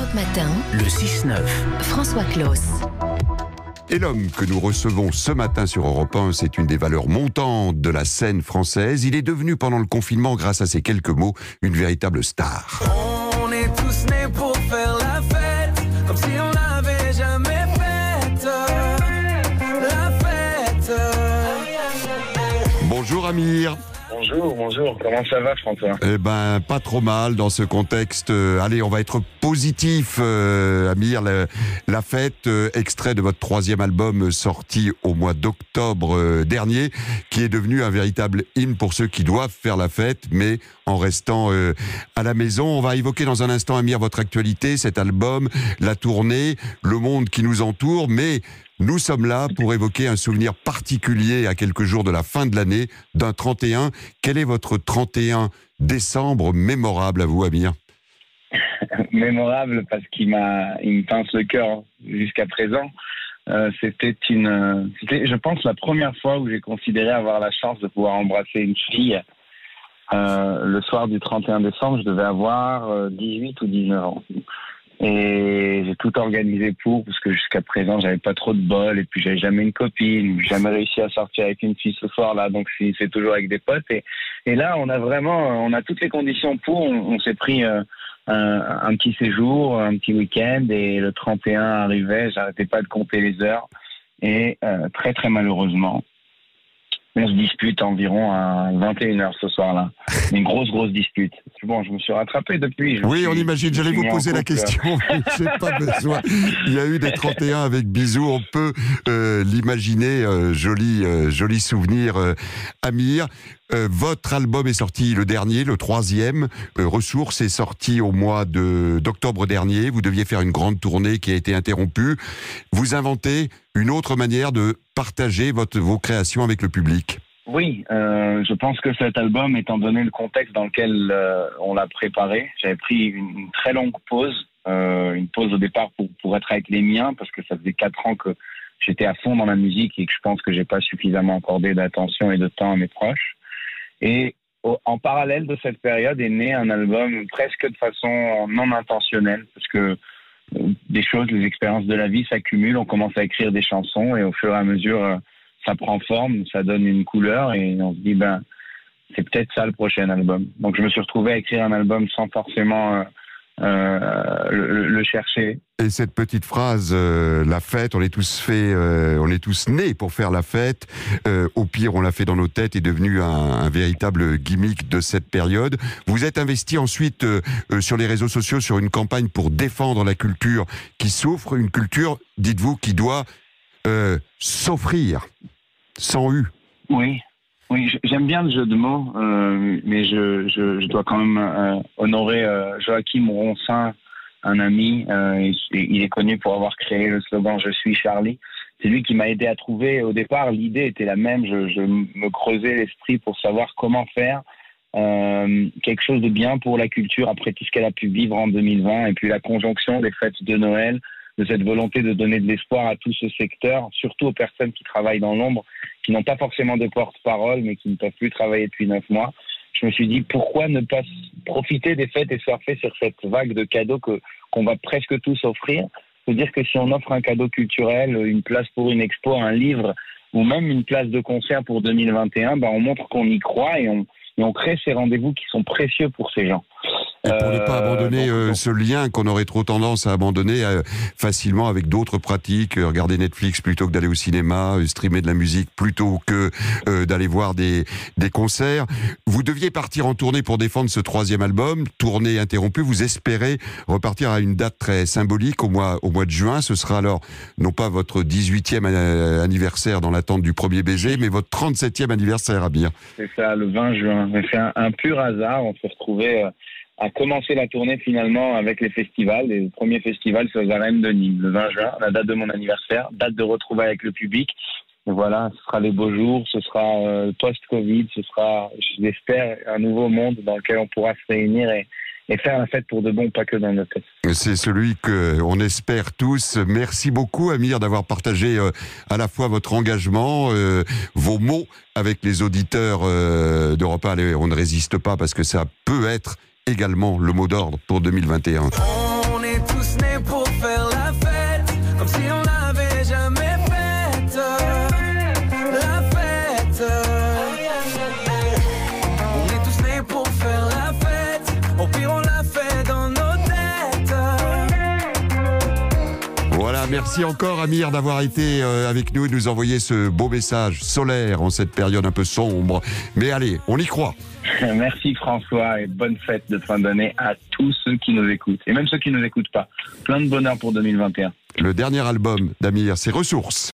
Europe Matin, le 6-9. François Claus. Et l'homme que nous recevons ce matin sur Europe 1, c'est une des valeurs montantes de la scène française. Il est devenu pendant le confinement, grâce à ces quelques mots, une véritable star. On est tous nés pour faire la fête, comme si on l'avait jamais faite. La fête. Bonjour Amir. Bonjour, comment ça va François? Eh ben, pas trop mal dans ce contexte. Allez, on va être positif, Amir. La fête, extrait de votre 3e album sorti au mois d'octobre dernier, qui est devenu un véritable hymne pour ceux qui doivent faire la fête, mais en restant à la maison. On va évoquer dans un instant, Amir, votre actualité, cet album, la tournée, le monde qui nous entoure, mais nous sommes là pour évoquer un souvenir particulier à quelques jours de la fin de l'année, d'un 31. Quel est votre 31 décembre mémorable à vous, Amir? Mémorable parce il me pince le cœur jusqu'à présent. C'était je pense, la première fois où j'ai considéré avoir la chance de pouvoir embrasser une fille. Le soir du 31 décembre, je devais avoir 18 ou 19 ans. Et j'ai tout organisé parce que jusqu'à présent, j'avais pas trop de bol, et puis j'avais jamais une copine, jamais réussi à sortir avec une fille ce soir-là, donc c'est toujours avec des potes. Et là, on a toutes les conditions pour. On s'est pris un petit séjour, un petit week-end, et le 31 arrivait, j'arrêtais pas de compter les heures. Et très très malheureusement, on se dispute environ à 21h ce soir-là. Une grosse dispute. Bon, je me suis rattrapé depuis. Oui, on imagine, j'allais vous poser la question. J'ai pas besoin. Il y a eu des 31 avec bisous, on peut l'imaginer. Joli souvenir, Amir. Votre album est sorti le dernier, le 3e. Ressources est sorti au mois d'octobre dernier. Vous deviez faire une grande tournée qui a été interrompue. Vous inventez une autre manière de partager vos créations avec le public. Oui, je pense que cet album, étant donné le contexte dans lequel on l'a préparé, j'avais pris une très longue pause. Une pause au départ pour être avec les miens, parce que ça faisait 4 ans que j'étais à fond dans la musique et que je pense que j'ai pas suffisamment accordé d'attention et de temps à mes proches. Et en parallèle de cette période est né un album presque de façon non intentionnelle, parce que les expériences de la vie s'accumulent, on commence à écrire des chansons et au fur et à mesure, ça prend forme, ça donne une couleur et on se dit, c'est peut-être ça le prochain album. Donc je me suis retrouvé à écrire un album sans forcément le chercher. Et cette petite phrase, la fête, on est tous nés pour faire la fête. Au pire, on l'a fait dans nos têtes, est devenu un véritable gimmick de cette période. Vous êtes investi ensuite sur les réseaux sociaux sur une campagne pour défendre la culture qui souffre, une culture, dites-vous, qui doit s'offrir, sans U. Oui, j'aime bien le jeu de mots, mais je dois quand même honorer Joachim Ronsin, un ami. Il est connu pour avoir créé le slogan « Je suis Charlie ». C'est lui qui m'a aidé à trouver. Au départ, l'idée était la même. Je me creusais l'esprit pour savoir comment faire quelque chose de bien pour la culture après tout ce qu'elle a pu vivre en 2020. Et puis la conjonction des fêtes de Noël, de cette volonté de donner de l'espoir à tout ce secteur, surtout aux personnes qui travaillent dans l'ombre, qui n'ont pas forcément de porte-parole, mais qui ne peuvent plus travailler depuis 9 mois. Je me suis dit, pourquoi ne pas profiter des fêtes et surfer sur cette vague de cadeaux qu'on va presque tous offrir? C'est-à-dire que si on offre un cadeau culturel, une place pour une expo, un livre, ou même une place de concert pour 2021, on montre qu'on y croit et on crée ces rendez-vous qui sont précieux pour ces gens. Et pour ne pas abandonner ce lien qu'on aurait trop tendance à abandonner facilement avec d'autres pratiques, regarder Netflix plutôt que d'aller au cinéma, streamer de la musique plutôt que d'aller voir des concerts. Vous deviez partir en tournée pour défendre ce 3e album, tournée interrompue. Vous espérez repartir à une date très symbolique au mois de juin. Ce sera alors non pas votre 18e anniversaire dans l'attente du premier baiser, mais votre 37e anniversaire, Amir. C'est ça, le 20 juin. Mais c'est un pur hasard. On s'est retrouvés à commencer la tournée finalement avec les festivals. Et le premier festival, c'est aux Arènes de Nîmes, le 20 juin, la date de mon anniversaire, date de retrouvailles avec le public. Et voilà, ce sera les beaux jours, ce sera post-Covid, ce sera, j'espère, un nouveau monde dans lequel on pourra se réunir et faire la fête pour de bon, pas que dans notre tête. C'est celui qu'on espère tous. Merci beaucoup, Amir, d'avoir partagé à la fois votre engagement, vos mots avec les auditeurs d'Europe 1. Allez, on ne résiste pas parce que ça peut être également le mot d'ordre pour 2021. On est tous nés Voilà, merci encore Amir d'avoir été avec nous et de nous envoyer ce beau message solaire en cette période un peu sombre. Mais allez, on y croit. Merci François et bonne fête de fin d'année à tous ceux qui nous écoutent et même ceux qui ne nous écoutent pas. Plein de bonheur pour 2021. Le dernier album d'Amir, c'est Ressources.